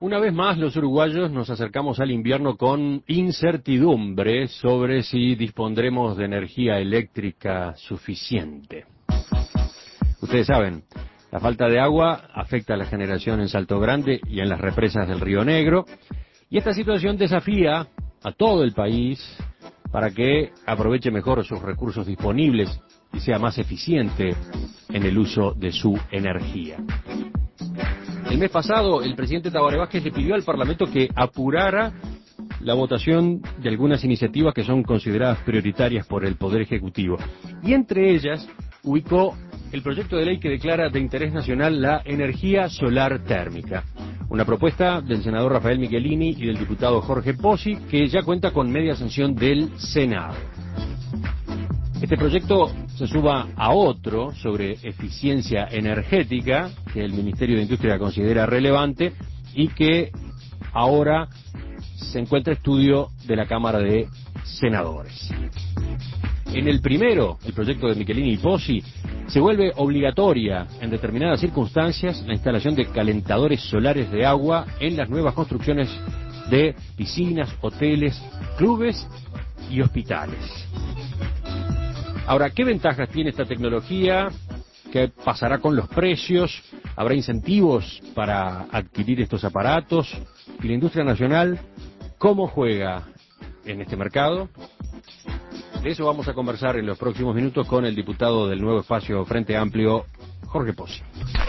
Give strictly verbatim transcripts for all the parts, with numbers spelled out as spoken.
Una vez más, los uruguayos nos acercamos al invierno con incertidumbre sobre si dispondremos de energía eléctrica suficiente. Ustedes saben, la falta de agua afecta a la generación en Salto Grande y en las represas del Río Negro, y esta situación desafía a todo el país para que aproveche mejor sus recursos disponibles y sea más eficiente en el uso de su energía. El mes pasado, el presidente Tabaré Vázquez le pidió al Parlamento que apurara la votación de algunas iniciativas que son consideradas prioritarias por el Poder Ejecutivo. Y entre ellas, ubicó el proyecto de ley que declara de interés nacional la energía solar térmica. Una propuesta del senador Rafael Michelini y del diputado Jorge Pozzi, que ya cuenta con media sanción del Senado. Este proyecto se suma a otro sobre eficiencia energética que el Ministerio de Industria considera relevante y que ahora se encuentra estudio de la Cámara de Senadores. En el primero, el proyecto de Michelini y Pozzi, se vuelve obligatoria en determinadas circunstancias la instalación de calentadores solares de agua en las nuevas construcciones de piscinas, hoteles, clubes y hospitales. Ahora, ¿qué ventajas tiene esta tecnología? ¿Qué pasará con los precios? ¿Habrá incentivos para adquirir estos aparatos? ¿Y la industria nacional cómo juega en este mercado? De eso vamos a conversar en los próximos minutos con el diputado del nuevo espacio Frente Amplio, Jorge Pozzi.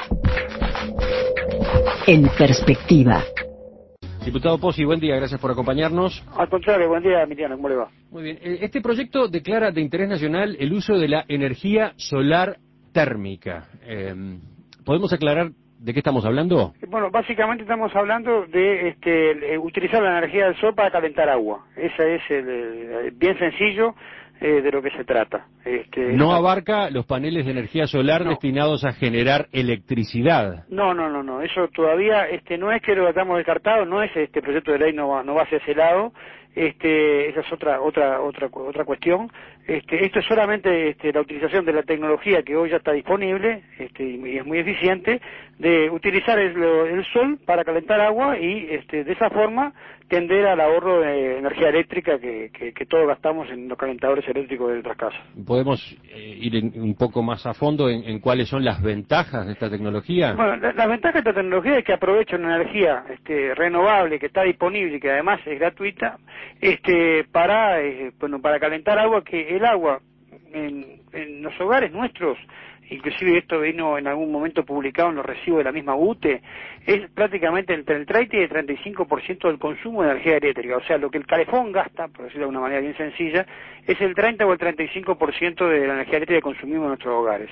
En perspectiva. Diputado Pozzi, buen día, gracias por acompañarnos. Al contrario, buen día, Emiliano, ¿cómo le va? Muy bien, este proyecto declara de interés nacional el uso de la energía solar térmica. Eh, ¿Podemos aclarar de qué estamos hablando? Bueno, básicamente estamos hablando de este, utilizar la energía del sol para calentar agua. Ese es el, el, bien sencillo eh, de lo que se trata. Este, no abarca los paneles de energía solar no. destinados a generar electricidad. No, no, no, no. Eso todavía este, no es que lo hayamos descartado, no es este proyecto de ley, no va, no va hacia ese lado. Este, esa es otra otra otra otra cuestión. Este, esto es solamente este, la utilización de la tecnología que hoy ya está disponible este, y es muy eficiente de utilizar el, el sol para calentar agua y este, de esa forma tender al ahorro de energía eléctrica que, que, que todos gastamos en los calentadores eléctricos de nuestras casas. ¿Podemos eh, ir en, un poco más a fondo en, en cuáles son las ventajas de esta tecnología? Bueno, la, la ventaja de esta tecnología es que aprovecha una energía este, renovable que está disponible y que además es gratuita este, para eh, bueno para calentar agua, que el agua en, en los hogares nuestros, inclusive esto vino en algún momento publicado en los recibos de la misma U T E, es prácticamente entre el treinta y el treinta y cinco por ciento del consumo de energía eléctrica. O sea, lo que el calefón gasta, por decirlo de una manera bien sencilla, es el treinta o el treinta y cinco por ciento de la energía eléctrica que consumimos en nuestros hogares.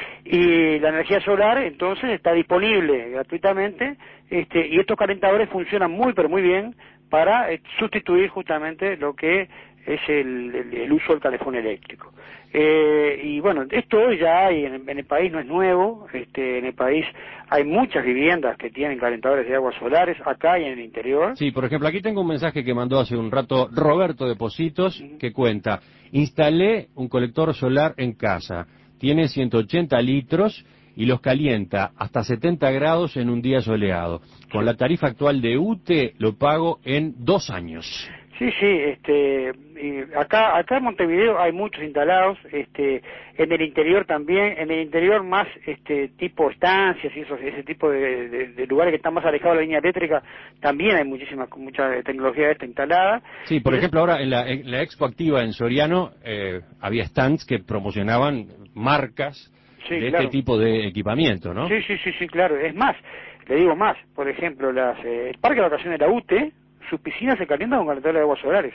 Y la energía solar, entonces, está disponible gratuitamente, este, y estos calentadores funcionan muy, pero muy bien para eh, sustituir justamente lo que es el, el, el uso del calefón eléctrico. Eh, y bueno, esto ya hay en, en el país, no es nuevo, este, en el país hay muchas viviendas que tienen calentadores de aguas solares, acá y en el interior. Sí, por ejemplo, aquí tengo un mensaje que mandó hace un rato Roberto de Positos, uh-huh. que cuenta: instalé un colector solar en casa, tiene ciento ochenta litros y los calienta hasta setenta grados en un día soleado. Con la tarifa actual de U T E lo pago en dos años. Sí, sí, este, y acá, acá en Montevideo hay muchos instalados, este, en el interior también, en el interior más, este, tipo estancias y esos, ese tipo de, de, de lugares que están más alejados de la línea eléctrica, también hay muchísima, mucha tecnología de esta instalada. Sí, por y ejemplo, es... ahora en la, en la Expo Activa en Soriano, eh, había stands que promocionaban marcas sí, de claro. este tipo de equipamiento, ¿no? Sí, sí, sí, sí, claro, es más, le digo más, por ejemplo, las, eh, el Parque de Vacaciones de la U T E, sus piscinas se calientan con calentadores de aguas solares.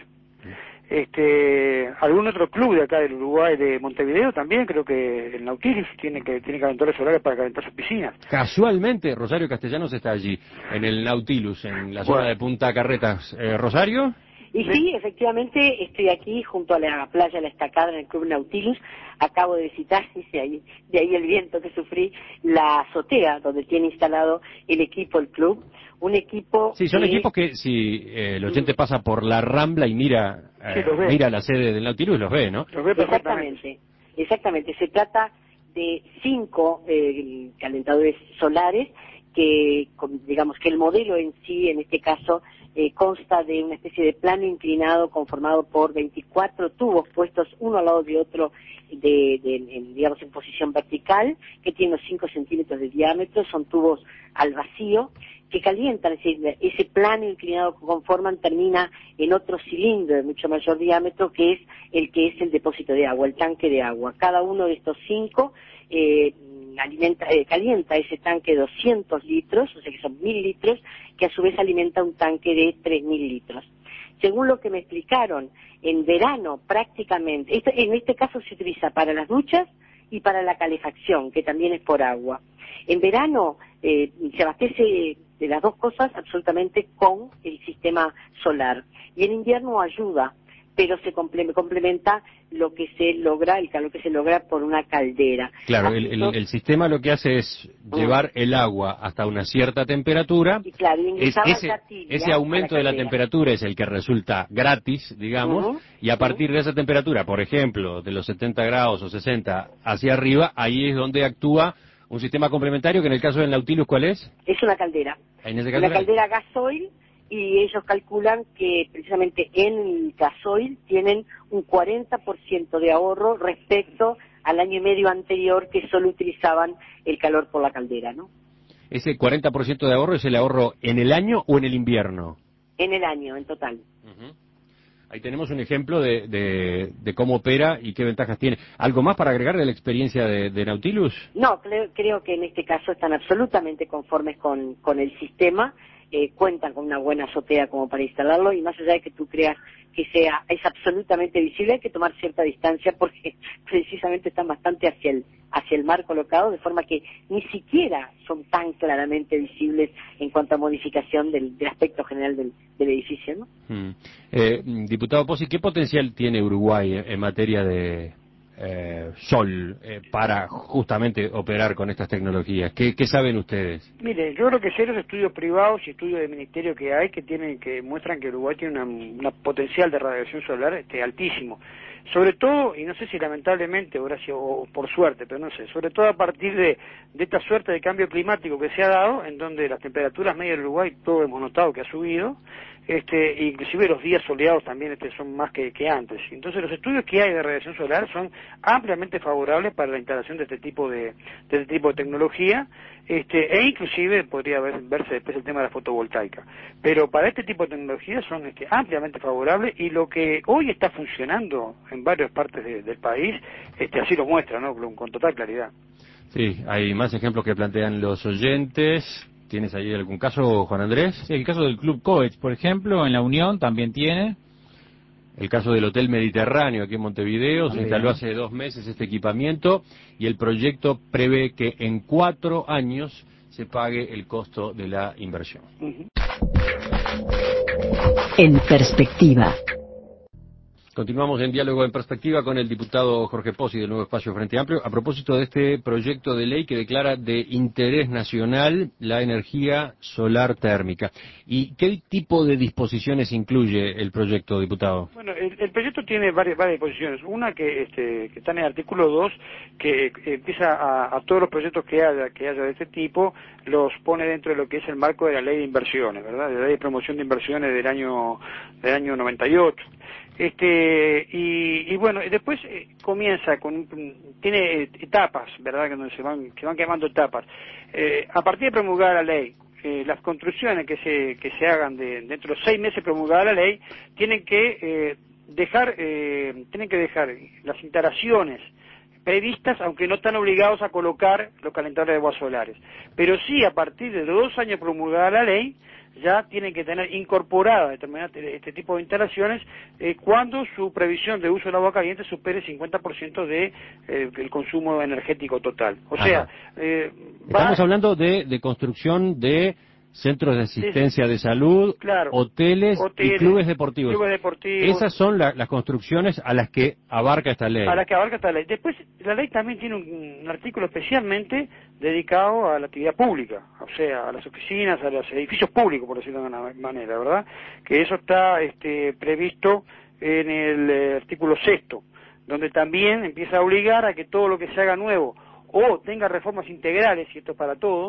Este, algún otro club de acá del Uruguay, de Montevideo, también creo que el Nautilus tiene que tiene calentadores solares para calentar sus piscinas. Casualmente Rosario Castellanos está allí, en el Nautilus, en la zona bueno. de Punta Carretas. Eh, ¿Rosario? Y sí, efectivamente, estoy aquí junto a la playa La Estacada en el Club Nautilus. Acabo de visitar, de ahí, de ahí el viento que sufrí, la azotea donde tiene instalado el equipo, el club. Un equipo... Sí, son que... equipos que si eh, el oyente pasa por la Rambla y mira eh, sí, mira la sede del Nautilus, los ve, ¿no? Los ve exactamente, exactamente. Se trata de cinco eh, calentadores solares que, digamos, que el modelo en sí, en este caso, eh, consta de una especie de plano inclinado conformado por veinticuatro tubos puestos uno al lado de otro, de, de, en, digamos, en posición vertical, que tiene unos cinco centímetros de diámetro, son tubos al vacío, que calientan, es decir, ese plano inclinado que conforman termina en otro cilindro de mucho mayor diámetro, que es el que es el depósito de agua, el tanque de agua. Cada uno de estos cinco eh, alimenta, eh, calienta ese tanque de doscientos litros, o sea que son mil litros, que a su vez alimenta un tanque de tres mil litros. Según lo que me explicaron, en verano prácticamente, esto, en este caso se utiliza para las duchas y para la calefacción, que también es por agua. En verano eh, se abastece de las dos cosas absolutamente con el sistema solar. Y en invierno ayuda, pero se complementa lo que se logra, el calor que se logra por una caldera. Claro, el, el, el sistema lo que hace es llevar el agua hasta una cierta temperatura. Y claro, es, ese, ese aumento la de la temperatura es el que resulta gratis, digamos, uh-huh, y a partir uh-huh. de esa temperatura, por ejemplo, de los setenta grados o sesenta hacia arriba, ahí es donde actúa un sistema complementario que en el caso del Nautilus, ¿cuál es? Es una caldera. En ese caso una caldera gasoil, y ellos calculan que precisamente en el gasoil tienen un cuarenta por ciento de ahorro respecto al año y medio anterior, que solo utilizaban el calor por la caldera, ¿no? ¿Ese cuarenta por ciento de ahorro es el ahorro en el año o en el invierno? En el año, en total. Uh-huh. Ahí tenemos un ejemplo de, de, de cómo opera y qué ventajas tiene. ¿Algo más para agregar de la experiencia de, de Nautilus? No, creo, creo que en este caso están absolutamente conformes con, con el sistema. Eh, cuentan con una buena azotea como para instalarlo, y más allá de que tú creas que sea es absolutamente visible, hay que tomar cierta distancia porque precisamente están bastante hacia el hacia el mar colocados, de forma que ni siquiera son tan claramente visibles en cuanto a modificación del, del aspecto general del, del edificio, ¿no? Hmm. Eh, diputado Pozzi, ¿qué potencial tiene Uruguay en, en materia de Eh, sol eh, para justamente operar con estas tecnologías? ¿Qué, qué saben ustedes? Mire, yo creo que serios estudios privados y estudios de ministerio que hay que tienen que muestran que Uruguay tiene una, una potencial de radiación solar este, altísimo. Sobre todo, y no sé si lamentablemente o, gracias, o por suerte, pero no sé, sobre todo a partir de, de esta suerte de cambio climático que se ha dado, en donde las temperaturas medias del Uruguay, todos hemos notado que ha subido, este, inclusive los días soleados también este, son más que, que antes. Entonces los estudios que hay de radiación solar son ampliamente favorables para la instalación de este tipo de, de este tipo de tecnología, este, e inclusive podría ver, verse después el tema de la fotovoltaica. Pero para este tipo de tecnologías son este, ampliamente favorables, y lo que hoy está funcionando en varias partes de, del país, este, así lo muestra, ¿no? Con, con total claridad. Sí, hay más ejemplos que plantean los oyentes. ¿Tienes ahí algún caso, Juan Andrés? Sí, el caso del Club Coech, por ejemplo, en La Unión también tiene. El caso del Hotel Mediterráneo aquí en Montevideo, se instaló hace dos meses este equipamiento y el proyecto prevé que en cuatro años se pague el costo de la inversión. En perspectiva. Continuamos en diálogo en perspectiva con el diputado Jorge Pozzi del Nuevo Espacio Frente Amplio a propósito de este proyecto de ley que declara de interés nacional la energía solar térmica. ¿Y qué tipo de disposiciones incluye el proyecto, diputado? Bueno, el, el proyecto tiene varias, varias disposiciones. Una que, este, que está en el artículo dos, que eh, empieza a, a todos los proyectos que haya, que haya de este tipo, los pone dentro de lo que es el marco de la ley de inversiones, ¿verdad? De la ley de promoción de inversiones del año, del año noventa y ocho. Este, y, y bueno, y después eh, comienza con, tiene eh, etapas, ¿verdad? Que se van, que van quemando etapas. Eh, a partir de promulgar la ley, eh, las construcciones que se, que se hagan de, dentro de los seis meses promulgada la ley, tienen que eh, dejar, eh, tienen que dejar las instalaciones previstas, aunque no están obligados a colocar los calentadores de aguas solares. Pero sí, a partir de los dos años promulgada la ley, ya tienen que tener incorporada determinadas este tipo de instalaciones eh, cuando su previsión de uso del agua caliente supere el cincuenta por ciento de eh, el consumo energético total. O sea, eh, estamos va... hablando de, de construcción de centros de asistencia sí, sí. de salud, claro. hoteles, hoteles y clubes deportivos. Clubes deportivos. Esas son la, las construcciones a las que abarca esta ley. A las que abarca esta ley. Después, la ley también tiene un, un artículo especialmente dedicado a la actividad pública, o sea, a las oficinas, a los edificios públicos, por decirlo de una manera, ¿verdad? Que eso está este, previsto en el eh, artículo sexto, donde también empieza a obligar a que todo lo que se haga nuevo o tenga reformas integrales, y esto es para todos,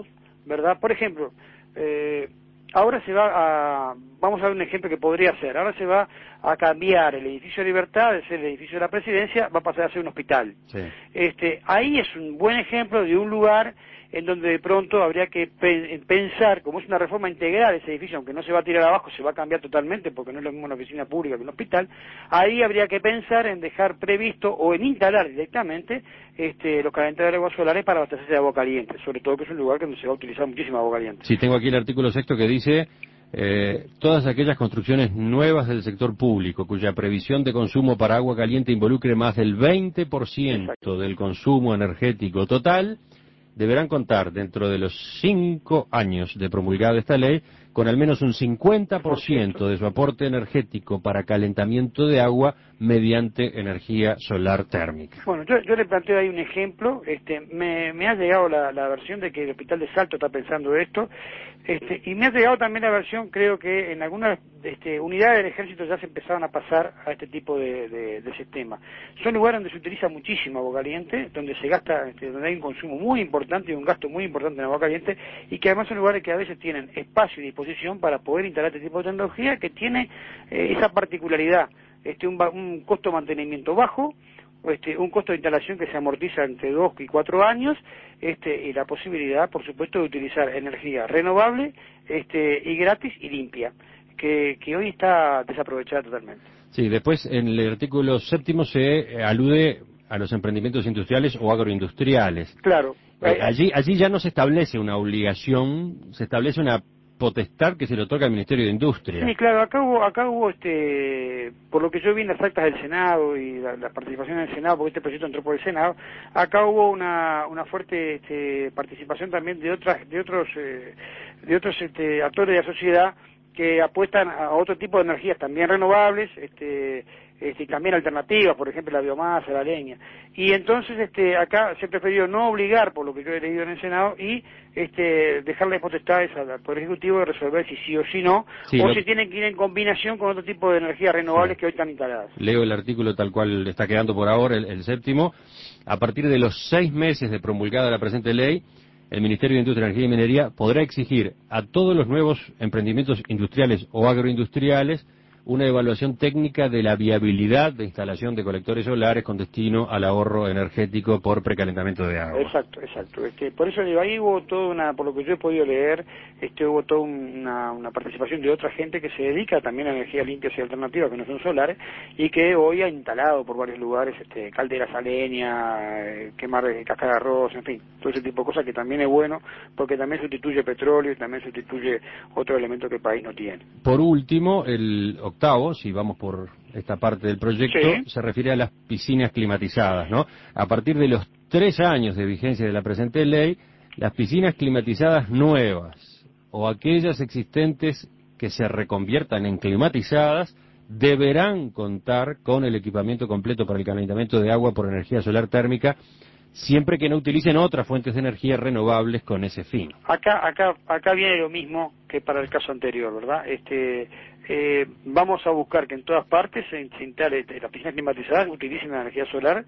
¿verdad? Por ejemplo, eh, ahora se va a, vamos a ver un ejemplo que podría ser, ahora se va a cambiar el edificio de Libertad, de ser el edificio de la Presidencia, va a pasar a ser un hospital. Sí. Este, ahí es un buen ejemplo de un lugar en donde de pronto habría que pe pensar, como es una reforma integral ese edificio, aunque no se va a tirar abajo, se va a cambiar totalmente, porque no es lo mismo una oficina pública que un hospital, ahí habría que pensar en dejar previsto o en instalar directamente este, los calentadores de agua solares para abastecerse de agua caliente, sobre todo que es un lugar donde se va a utilizar muchísima agua caliente. Sí, tengo aquí el artículo sexto que dice... Eh, todas aquellas construcciones nuevas del sector público cuya previsión de consumo para agua caliente involucre más del veinte por ciento Exacto. del consumo energético total deberán contar dentro de los cinco años de promulgada esta ley con al menos un cincuenta por ciento de su aporte energético para calentamiento de agua mediante energía solar térmica. Bueno, yo, yo le planteo ahí un ejemplo. Este, me, me ha llegado la, la versión de que el Hospital de Salto está pensando esto, este, y me ha llegado también la versión, creo que en algunas este, unidades del ejército ya se empezaron a pasar a este tipo de, de, de sistema. Son lugares donde se utiliza muchísimo agua caliente, donde se gasta, este, donde hay un consumo muy importante y un gasto muy importante en agua caliente, y que además son lugares que a veces tienen espacio y disposición para poder instalar este tipo de tecnología que tiene eh, esa particularidad. Este, un, un costo de mantenimiento bajo, este, un costo de instalación que se amortiza entre dos y cuatro años, este, y la posibilidad, por supuesto, de utilizar energía renovable, este, y gratis y limpia, que, que hoy está desaprovechada totalmente. Sí, después en el artículo séptimo se alude a los emprendimientos industriales o agroindustriales. Claro. Eh, allí, allí ya no se establece una obligación, se establece una potestad que se le otorga al Ministerio de Industria. Sí, claro, acá hubo, acá hubo este, por lo que yo vi en las actas del Senado y la, la participación en el Senado, porque este proyecto entró por el Senado, acá hubo una, una fuerte este, participación también de otras, de otros, eh, de otros este, actores de la sociedad que apuestan a otro tipo de energías también renovables, este, este, y también alternativas, por ejemplo la biomasa, la leña. Y entonces este, acá se prefirió no obligar, por lo que yo he leído en el Senado, y este, dejarle potestades al Poder Ejecutivo de resolver si sí o si no, sí, o lo... si tienen que ir en combinación con otro tipo de energías renovables sí. que hoy están instaladas. Leo el artículo tal cual está quedando por ahora, el, el séptimo. A partir de los seis meses de promulgada la presente ley, el Ministerio de Industria, Energía y Minería podrá exigir a todos los nuevos emprendimientos industriales o agroindustriales una evaluación técnica de la viabilidad de instalación de colectores solares con destino al ahorro energético por precalentamiento de agua. Exacto, exacto. Este, por eso digo, ahí hubo toda una, por lo que yo he podido leer, este, hubo toda una, una participación de otra gente que se dedica también a energías limpias y alternativas que no son solares y que hoy ha instalado por varios lugares este, calderas a leña, eh, quemar cascada de arroz, en fin, todo ese tipo de cosas que también es bueno porque también sustituye petróleo y también sustituye otro elemento que el país no tiene. Por último, el octavo, si vamos por esta parte del proyecto, sí. se refiere a las piscinas climatizadas, ¿no? A partir de los tres años de vigencia de la presente ley, las piscinas climatizadas nuevas o aquellas existentes que se reconviertan en climatizadas deberán contar con el equipamiento completo para el calentamiento de agua por energía solar térmica, siempre que no utilicen otras fuentes de energía renovables con ese fin. Acá, acá, acá viene lo mismo que para el caso anterior, ¿verdad? Este, eh, vamos a buscar que en todas partes se, se instale este, las piscinas climatizadas utilicen la energía solar,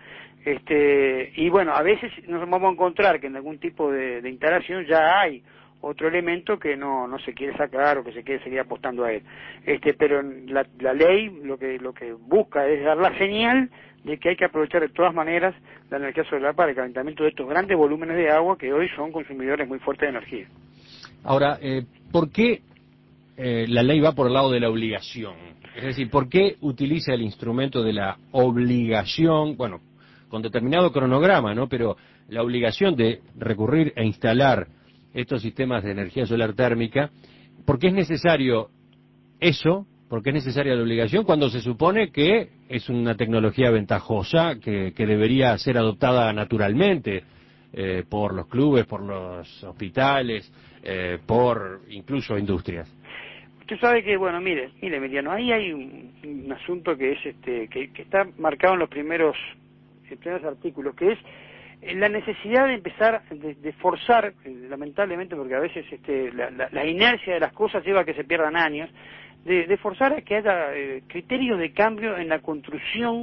este, y bueno, a veces nos vamos a encontrar que en algún tipo de, de instalación ya hay otro elemento que no, no se quiere sacar o que se quiere seguir apostando a él. Este, pero la, la ley lo que, lo que busca es dar la señal de que hay que aprovechar de todas maneras la energía solar para el calentamiento de estos grandes volúmenes de agua que hoy son consumidores muy fuertes de energía. Ahora, eh, ¿por qué eh, la ley va por el lado de la obligación? Es decir, ¿por qué utiliza el instrumento de la obligación, bueno, con determinado cronograma, ¿no? Pero la obligación de recurrir a instalar estos sistemas de energía solar térmica? ¿Por qué es necesario eso? ¿Por qué es necesaria la obligación cuando se supone que es una tecnología ventajosa que, que debería ser adoptada naturalmente eh, por los clubes, por los hospitales, eh, por incluso industrias? Usted sabe que, bueno, mire, mire, Emiliano, ahí hay un, un asunto que es este que, que está marcado en los primeros, en los primeros artículos, que es la necesidad de empezar, de, de forzar, eh, lamentablemente, porque a veces este, la, la, la inercia de las cosas lleva a que se pierdan años, de, de forzar a que haya eh, criterios de cambio en la construcción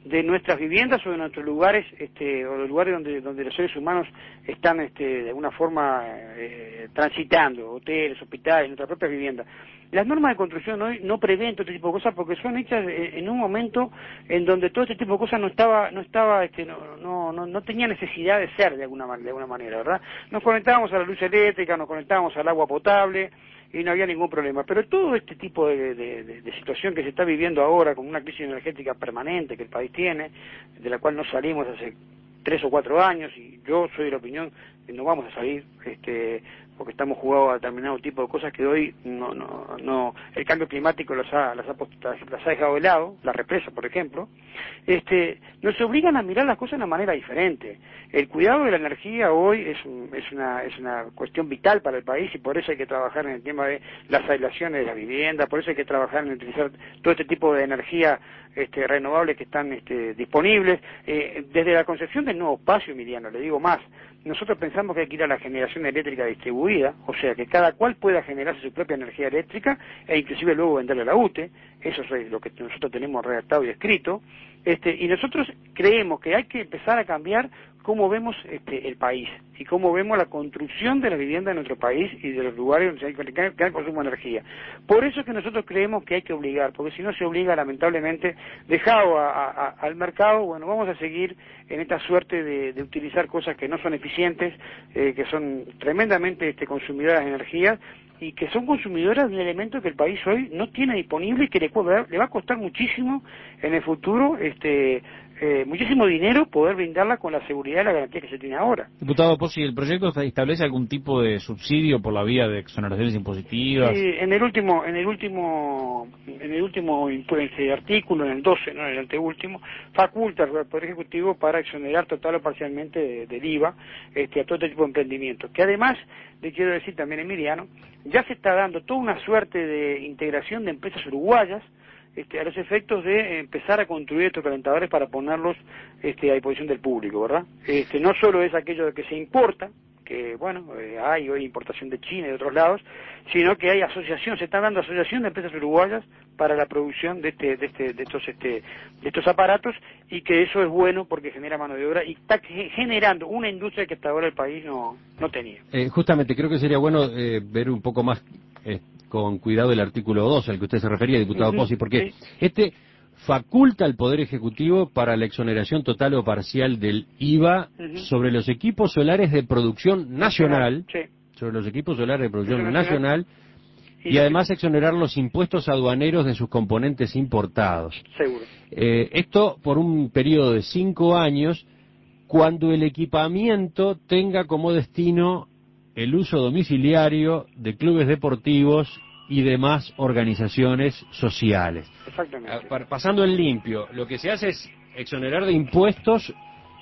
de nuestras viviendas o de nuestros lugares, este, o de lugares donde, donde los seres humanos están este, de alguna forma eh, transitando, hoteles, hospitales, nuestras propias viviendas. Las normas de construcción hoy no prevén todo este tipo de cosas porque son hechas en un momento en donde todo este tipo de cosas no estaba, no estaba, este, no, no, no, no tenía necesidad de ser de alguna, de alguna manera, ¿verdad? Nos conectábamos a la luz eléctrica, nos conectábamos al agua potable y no había ningún problema. Pero todo este tipo de, de, de, de situación que se está viviendo ahora con una crisis energética permanente que el país tiene, de la cual no salimos hace tres o cuatro años, y yo soy de la opinión que no vamos a salir, este, porque estamos jugados a determinado tipo de cosas que hoy no, no, no, el cambio climático las ha, las ha, las ha dejado de lado, la represa, por ejemplo, este, nos obligan a mirar las cosas de una manera diferente. El cuidado de la energía hoy es, un, es una, es una cuestión vital para el país, y por eso hay que trabajar en el tema de las aislaciones de la vivienda, por eso hay que trabajar en utilizar todo este tipo de energía este, renovables que están este, disponibles, eh, desde la concepción del nuevo espacio, Emiliano, le digo más. Nosotros pensamos que hay que ir a la generación eléctrica distribuida, o sea, que cada cual pueda generarse su propia energía eléctrica e inclusive luego venderle a la U T E, eso es lo que nosotros tenemos redactado y escrito, este, y nosotros creemos que hay que empezar a cambiar cómo vemos este, el país y cómo vemos la construcción de la vivienda en nuestro país y de los lugares donde hay gran consumo de energía. Por eso es que nosotros creemos que hay que obligar, porque si no se obliga, lamentablemente, dejado a, a, al mercado, bueno, vamos a seguir en esta suerte de, de utilizar cosas que no son eficientes, eh, que son tremendamente este, consumidoras de energía, y que son consumidoras de un elemento que el país hoy no tiene disponible y que le, le va a costar muchísimo en el futuro, este, eh, muchísimo dinero poder brindarla con la seguridad y la garantía que se tiene ahora. Diputado Pozzi, ¿el proyecto establece algún tipo de subsidio por la vía de exoneraciones impositivas? Sí, en el último, en el último, en el último este artículo, en el doce, no en el anteúltimo, faculta al Poder Ejecutivo para exonerar total o parcialmente de, del I V A este, a todo este tipo de emprendimientos. Que además, le quiero decir también, Emiliano, ya se está dando toda una suerte de integración de empresas uruguayas este, a los efectos de empezar a construir estos calentadores para ponerlos este, a disposición del público, ¿verdad? Este, no solo es aquello de que se importa, que bueno, eh, hay hoy importación de China y de otros lados, sino que hay asociación, se está dando asociación de empresas uruguayas para la producción de este, de este, de estos, este, de estos aparatos, y que eso es bueno porque genera mano de obra y está generando una industria que hasta ahora el país no, no tenía. Eh, justamente creo que sería bueno eh, ver un poco más eh, con cuidado el artículo dos al que usted se refería, diputado uh-huh, Pozzi, porque sí. este faculta al Poder Ejecutivo para la exoneración total o parcial del I V A uh-huh. sobre los equipos solares de producción nacional, sí. sobre los equipos solares de producción nacional, nacional y, y además exonerar los impuestos aduaneros de sus componentes importados. Seguro. Eh, esto por un periodo de cinco años, cuando el equipamiento tenga como destino el uso domiciliario de clubes deportivos y demás organizaciones sociales. Exactamente. Pasando en limpio, lo que se hace es exonerar de impuestos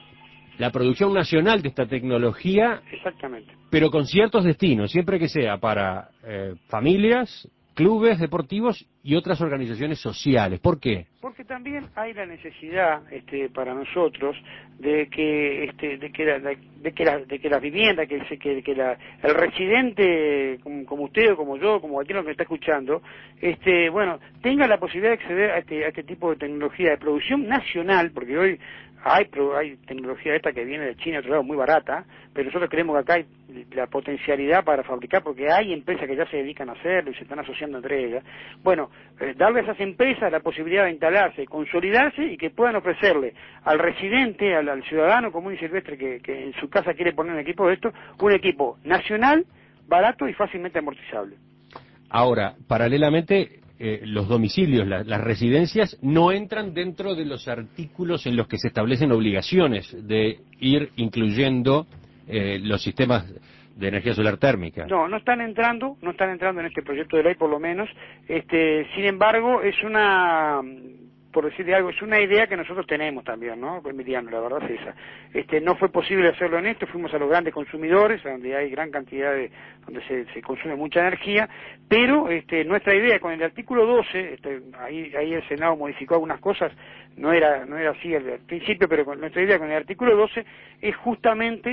la producción nacional de esta tecnología, exactamente, pero con ciertos destinos, siempre que sea para eh, familias, clubes deportivos y otras organizaciones sociales. ¿Por qué? Porque también hay la necesidad este, para nosotros de que este, de que la, de que la, de que las viviendas, que, que, que la, el residente como, como usted o como yo, como cualquiera que me está escuchando, este, bueno, tenga la posibilidad de acceder a este, a este tipo de tecnología de producción nacional, porque hoy hay hay tecnología esta que viene de China, de otro lado, muy barata, pero nosotros creemos que acá hay la potencialidad para fabricar, porque hay empresas que ya se dedican a hacerlo y se están asociando entre ellas. Bueno, eh, darle a esas empresas la posibilidad de instalarse, consolidarse y que puedan ofrecerle al residente, al, al ciudadano común y silvestre que, que en su casa quiere poner un equipo de esto, un equipo nacional, barato y fácilmente amortizable. Ahora, paralelamente, eh, los domicilios, la, las residencias, no entran dentro de los artículos en los que se establecen obligaciones de ir incluyendo eh, los sistemas de energía solar térmica. No, no están entrando, no están entrando en este proyecto de ley por lo menos. Este, sin embargo, es una, por decirle algo, es una idea que nosotros tenemos también, ¿no? Emiliano, la verdad es esa. Este, no fue posible hacerlo en esto, fuimos a los grandes consumidores, donde hay gran cantidad de, donde se, se consume mucha energía, pero este, nuestra idea con el artículo doce, este, ahí, ahí el Senado modificó algunas cosas, no era, no era así al principio, pero con nuestra idea con el artículo doce es justamente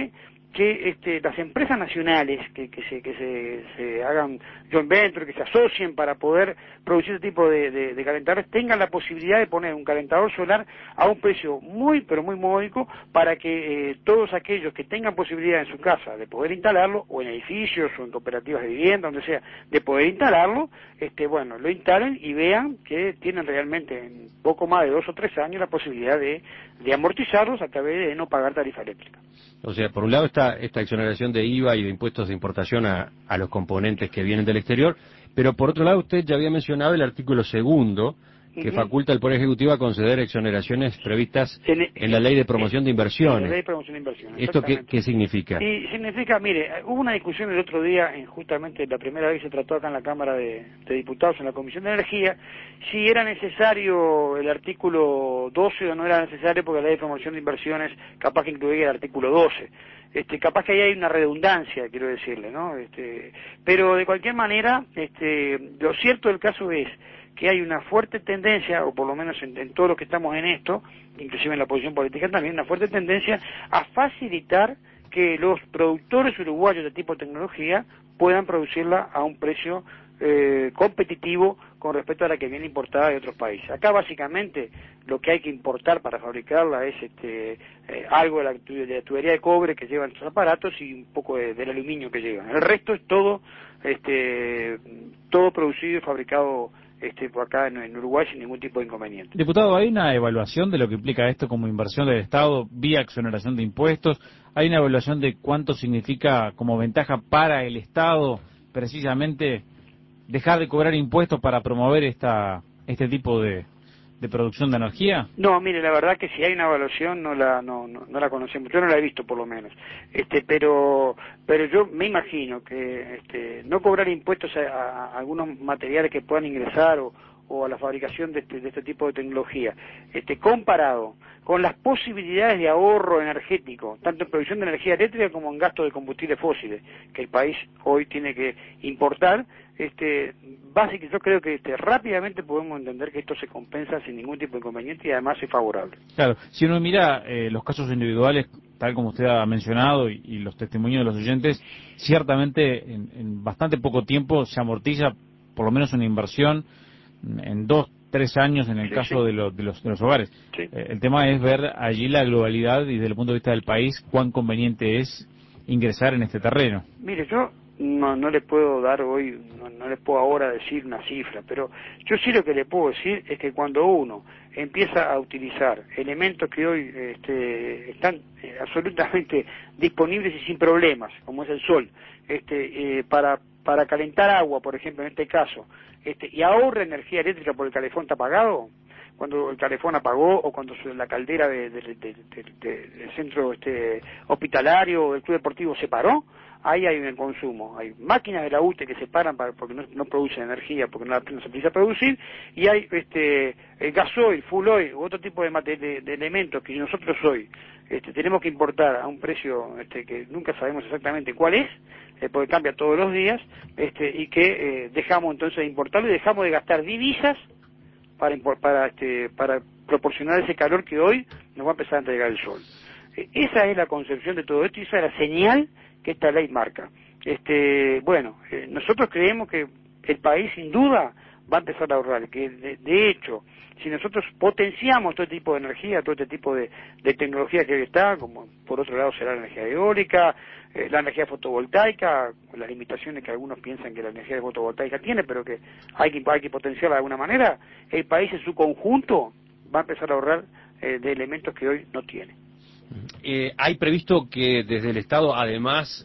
que este, las empresas nacionales que, que, se, que se, se hagan joint venture, que se asocien para poder producir este tipo de, de, de calentadores, tengan la posibilidad de poner un calentador solar a un precio muy, pero muy módico, para que eh, todos aquellos que tengan posibilidad en su casa de poder instalarlo, o en edificios, o en cooperativas de vivienda, donde sea, de poder instalarlo, este, bueno, lo instalen y vean que tienen realmente en poco más de dos o tres años la posibilidad de, de amortizarlos a través de no pagar tarifa eléctrica. O sea, por un lado está esta exoneración de I V A y de impuestos de importación a, a los componentes que vienen del exterior, pero por otro lado usted ya había mencionado el artículo segundo, que uh-huh. faculta al Poder Ejecutivo a conceder exoneraciones previstas en, en la Ley de Promoción de Inversiones. En la Ley de Promoción de Inversiones, ¿Esto qué, qué significa? Y significa, mire, hubo una discusión el otro día, en justamente la primera vez que se trató acá en la Cámara de, de Diputados, en la Comisión de Energía, si era necesario el artículo doce o no era necesario, porque la Ley de Promoción de Inversiones capaz que incluía el artículo doce. Este, capaz que ahí hay una redundancia, quiero decirle, ¿no? Este, pero de cualquier manera, este, lo cierto del caso es que hay una fuerte tendencia, o por lo menos en, en todos los que estamos en esto, inclusive en la posición política también, una fuerte tendencia a facilitar que los productores uruguayos de tipo de tecnología puedan producirla a un precio eh, competitivo con respecto a la que viene importada de otros países. Acá básicamente lo que hay que importar para fabricarla es este eh, algo de la, de la tubería de cobre que llevan estos aparatos y un poco de, del aluminio que llevan. El resto es todo este todo producido y fabricado este por acá en, en Uruguay sin ningún tipo de inconveniente. Diputado, ¿hay una evaluación de lo que implica esto como inversión del Estado vía exoneración de impuestos? ¿Hay una evaluación de cuánto significa como ventaja para el Estado precisamente dejar de cobrar impuestos para promover esta este tipo de, de producción de energía? No, mire, la verdad que si hay una evaluación no la no, no, no la conocemos, yo no la he visto por lo menos, este pero pero yo me imagino que este, no cobrar impuestos a, a algunos materiales que puedan ingresar o, o a la fabricación de este, de este tipo de tecnología, este comparado con las posibilidades de ahorro energético, tanto en producción de energía eléctrica como en gasto de combustibles fósiles, que el país hoy tiene que importar, este básicamente yo creo que este, rápidamente podemos entender que esto se compensa sin ningún tipo de inconveniente y además es favorable. Claro, si uno mira eh, los casos individuales, tal como usted ha mencionado, y, y los testimonios de los oyentes, ciertamente en, en bastante poco tiempo se amortiza por lo menos una inversión en dos, tres años en el sí, caso sí. De, lo, de, los, de los hogares. Sí. Eh, el tema es ver allí la globalidad y desde el punto de vista del país cuán conveniente es ingresar en este terreno. Mire, yo no no le puedo dar hoy, no, no le puedo ahora decir una cifra, pero yo sí lo que le puedo decir es que cuando uno empieza a utilizar elementos que hoy este, están eh, absolutamente disponibles y sin problemas, como es el sol, este, eh, para para calentar agua, por ejemplo, en este caso, este, y ahorra energía eléctrica porque el calefón está apagado, cuando el calefón apagó o cuando la caldera de, de, de, de, de, del centro este, hospitalario o del club deportivo se paró, ahí hay un consumo. Hay máquinas de la U T E que se paran para, porque no, no producen energía, porque no, no se empieza a producir, y hay este el gasoil, full oil u otro tipo de, de, de elementos que nosotros hoy este, tenemos que importar a un precio este, que nunca sabemos exactamente cuál es, eh, porque cambia todos los días, este, y que eh, dejamos entonces de importarlo y dejamos de gastar divisas para para este para proporcionar ese calor que hoy nos va a empezar a entregar el sol. Eh, esa es la concepción de todo esto y esa es la señal que esta ley marca. Este, bueno, eh, nosotros creemos que el país sin duda va a empezar a ahorrar, que de, de hecho, si nosotros potenciamos todo este tipo de energía, todo este tipo de, de tecnología que hoy está, como por otro lado será la energía eólica, eh, la energía fotovoltaica, con las limitaciones que algunos piensan que la energía fotovoltaica tiene, pero que hay que, hay que potenciarla de alguna manera, el país en su conjunto va a empezar a ahorrar eh, de elementos que hoy no tiene. Eh, ¿Hay previsto que desde el Estado además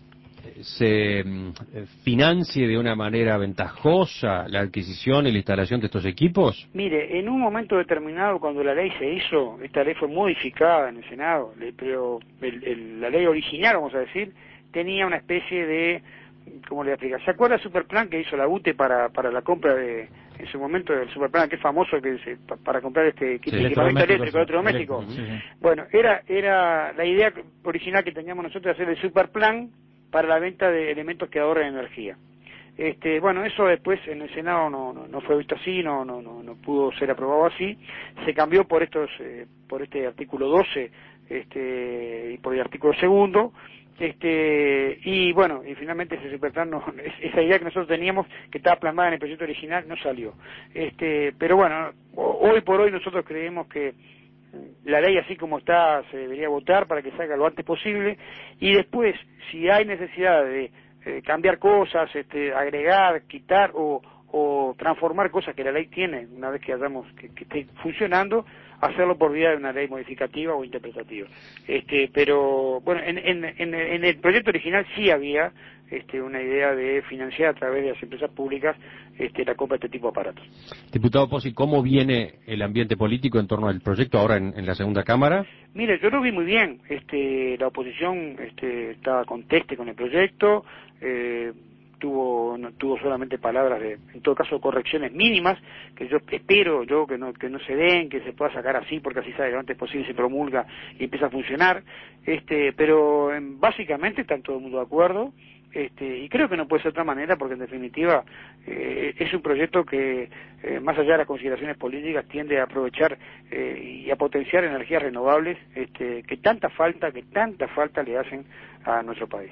se eh, financie de una manera ventajosa la adquisición y la instalación de estos equipos? Mire, en un momento determinado cuando la ley se hizo, esta ley fue modificada en el Senado, pero el, el, la ley original, vamos a decir, tenía una especie de, ¿cómo le explico? ¿Se acuerda el Superplan que hizo la U T E para, para la compra de, en su momento, del Superplan, que es famoso que se, para comprar este sí, equipamiento eléctrico, electrodoméstico? Sí, sí. Bueno, era era la idea original que teníamos nosotros de hacer el Superplan para la venta de elementos que ahorren energía. Este, bueno, eso después en el Senado no, no, no fue visto así, no, no, no, no pudo ser aprobado así, se cambió por estos, eh, por este artículo doce, este, y por el artículo segundo, Este, y bueno, y finalmente ese superplan no, esa idea que nosotros teníamos, que estaba plasmada en el proyecto original, no salió. Este, pero bueno, hoy por hoy nosotros creemos que la ley así como está se debería votar para que salga lo antes posible, y después, si hay necesidad de eh, cambiar cosas, este, agregar, quitar o, o transformar cosas que la ley tiene, una vez que hayamos que, que esté funcionando, hacerlo por vía de una ley modificativa o interpretativa. Este, pero bueno, en, en, en, en el proyecto original sí había este, una idea de financiar a través de las empresas públicas este, la compra de este tipo de aparatos. Diputado Pozzi, ¿cómo viene el ambiente político en torno al proyecto ahora en, en la segunda Cámara? Mire, yo lo vi muy bien. Este, la oposición este, estaba conteste con el proyecto, eh, tuvo no, tuvo solamente palabras de, en todo caso, correcciones mínimas, que yo espero yo que no que no se den, que se pueda sacar así, porque así sale lo antes posible, se promulga y empieza a funcionar. Este, pero eh, básicamente están todo el mundo de acuerdo. Este, y creo que no puede ser de otra manera, porque en definitiva eh, es un proyecto que, eh, más allá de las consideraciones políticas, tiende a aprovechar eh, y a potenciar energías renovables este, que tanta falta, que tanta falta le hacen a nuestro país.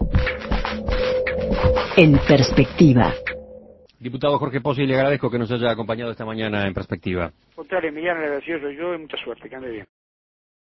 En perspectiva. Diputado Jorge Pozzi, le agradezco que nos haya acompañado esta mañana en Perspectiva. Contrario, Emiliano, le agradecido soy yo y mucha suerte, que ande bien.